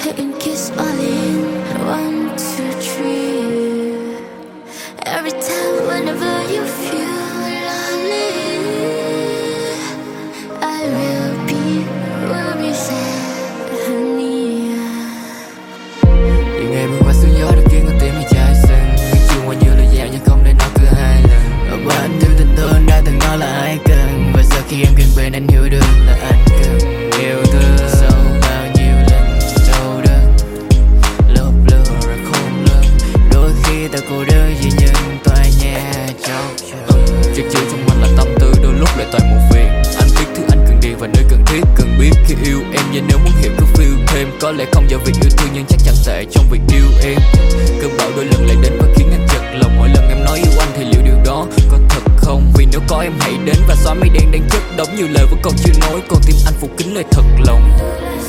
hit and kiss all in 1, 2, 3. Every time, whenever you feel lonely, I will be where we said, honey. Những ngày mưa qua sương gió đã khiến con tim mình cháy sừng. Những chiều qua như lời dạo nhưng không để nó cứ hai lần. Và anh thứ tình thương đã từng nói là ai cần. Và giờ khi em gần bên anh hiểu được là anh cần yêu thương. Sau bao nhiêu lần đau đớn, lốp lơ rồi khôn lớn. Đôi khi ta cô đơn vì những tòa nhà trống trơn. Chất chứa trong anh là tâm tư, đôi lúc lại toàn muộn phiền. Anh biết thứ anh cần đi và nơi cần thiết cần biết khi yêu em. Và nếu muốn hiểu cứ feel thêm. Có lẽ không do việc yêu thương nhưng chắc chẳng tệ trong việc yêu em. Cơn bão đôi lần lại đến và khiến anh chật lòng. Mỗi lần em nói yêu anh thì liệu điều đó có thật không? Vì nếu có em hãy đến và xóa mây đen đang chất đống nhiều lời vẫn còn chưa nói. Còn tim anh phủ kín lời thật lòng.